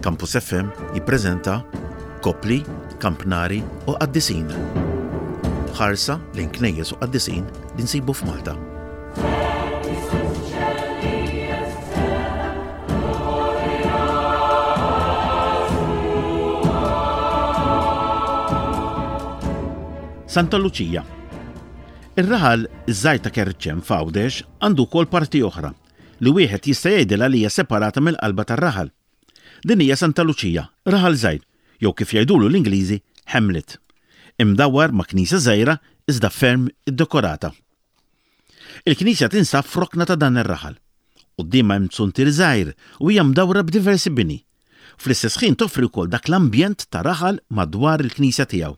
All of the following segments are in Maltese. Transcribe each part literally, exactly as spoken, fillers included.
Campus F M jippreżenta Kopli, Kampnari u Qaddisin. Ħarsa lejn knejjes u qaddisin li nsibu f'Malta. Santa Lucia. Ir-raħal iż-żgħir ta' Kerċem f'Għawdex għandu wkoll parti oħra li wieħed jista' jgħidilha li hija separata mill-qalba tar-raħal. Din hija Santa Lucia, raħal żgħir, jew kif jgħidulu l-Ingliżi Hamlet. Imdawwar ma' knisja żgħira iżda ferm iddekorata. Il-knisja tinsab f'rokna ta' dan ir-raħal. Qudiemha hemm tsuntir żgħir u hija mdawra b'diversi bini. Fl-istess ħin toffri wkoll dak l-ambjent ta' raħal madwar il-knisja tiegħu.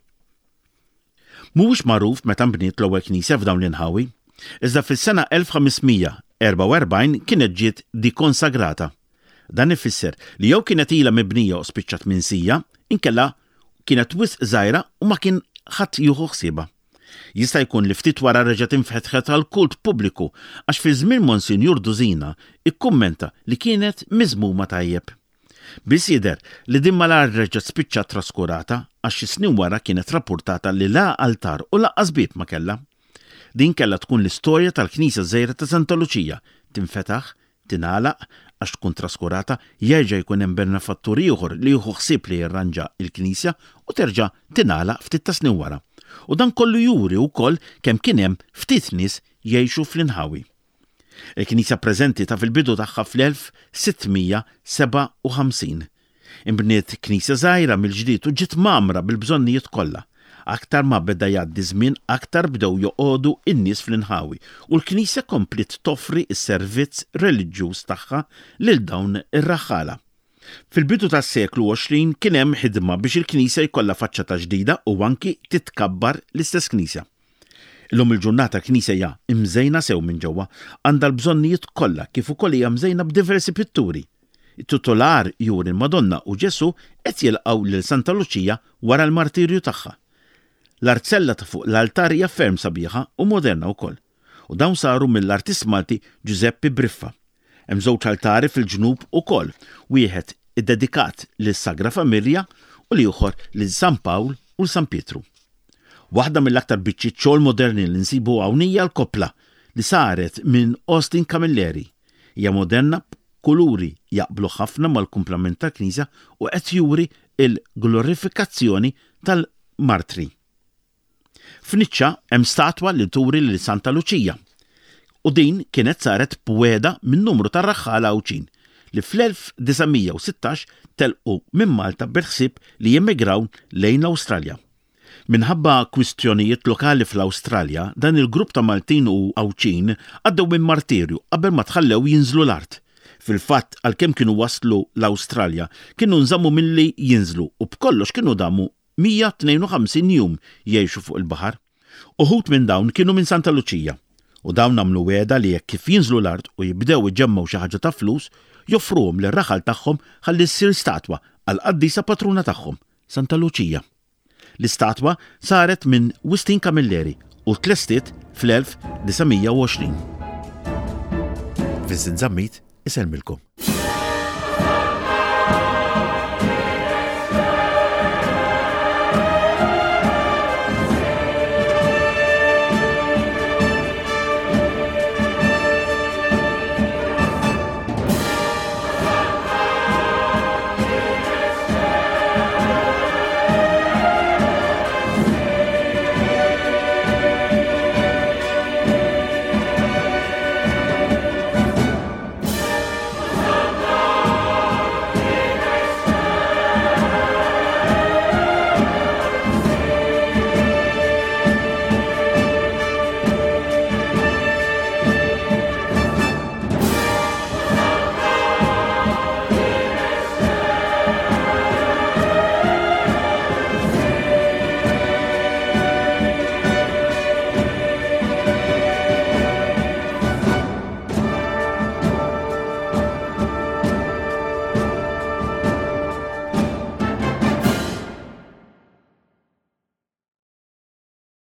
Mhuwiex magħruf meta nbniet l-ewwel knisja f'dawn l-inħawi, iżda fis-sena elf ħamesmija erba' u erbgħin kienet ġiet dikonsagrata. Dan ifisser li jew kienet ilha mibnija u spiċċat minsija, inkella kienet wisq żgħira u ma kien ħadd jieħu ħsiebha. Jista' jkun li ftit wara reġgħet infetħet għal kult pubbliku għax fi żmien Monsinjur Duzina ikkummenta li kienet miżmuma tajjeb. Biss jidher li din malar reġgħet spiċċat traskurata għax xi snin wara kienet rappurtata li la altar u laqqas bieb ma kellha. Din kellha tkun l-istorja tal-Knisja żgħira ta' Santa Lucia, tinfetaħ, tingħalaq għax tkun traskurata, jerġa' jkun hemm benefattur ieħor li jieħu ħsieb li jirranġa l-Knisja u terġa' tingħalaq ftit ta' snin wara. U dan kollu juri wkoll kemm kien hemm ftit nies jgħixu fl-inħawi. Il-Knisja preżenti ta' fil-bidu tagħha fl-elf sittmija seba' u ħamsin. Inbniet knisja żgħira mill-ġdid u ġiet magħmra bil-bżonnijiet kollha. Aktar ma beda jgħaddi żmien, aktar bdew joqogħdu n-nies fl-inħawi u l-Knisja komplet toffri s-servizz reliġjuż tagħha lil dawn ir-raħħala. Fil-bidu tas-seklu għoxrin kien hemm ħidma biex il-Knisja jkollha faċċata ġdida u anki titkabbar l-istess Knisja. Illum il-ġurnata Knisja hija imżejna sew minn ġewwa, għandha l-bżonnijiet kollha kif ukoll hija mżejna b'diversi pitturi. It-tutolar juri l-Madonna u Ġesu qed jilqgħu lil Santa Lucia wara l-martirju tagħha. L-artzella ta' fuq l-altar hija ferm sabiħa u moderna wkoll. U dawn saru mill-artist Malti Giuseppe Briffa. Hemm żewġ altari fil-ġnub ukoll, wieħed iddedikat lis-Sagra Familja u l-ieħor lil San Pawl u l-San Pietru. Waħda mill-aktar biċċiet xogħol moderni li nsibu hawn hija l-kopla li saret minn Austin Camilleri. Hija moderna kuluri jaqblu ħafna mal-kumplament tal-Knisja u qed juri l-glorifikazzjoni tal-martri. F'Niċċa hemm statwa li turi lil Santa Lucia. U din kienet saret b'weda minn numru ta' raħħala Awċin li fl-elf disamija u sittax telqu minn Malta b'ħsieb li jemigraw lejn l-Awstralja. Minħabba kwistjonijiet lokali fl-Awstralja, dan il-grupp ta' Maltin u Awċin għaddew minn martirju qabel ma tħallew jinżlu l-art. Fil-fatt għalkemm kienu waslu l-Awstralja, kienu nżammu milli jinżlu u b'kollox kienu damu mija tnejn u ħamsin jum jgħixu fuq il-baħar. Uħud minn dawn kienu minn Santa Lucia u dawn għamlu weda li jekk kif jinżlu l-art u jibdew iġemmaw xi ħaġa ta' flus, joffruhom lir-raħal tagħhom ħalli ssir statwa għal qaddisa patruna tagħhom, Santa Lucia. L-istatwa saret minn Austin Camilleri u tlestiet fl-elf disamija u għoxrin. Vincent Zammit, iselmilkom.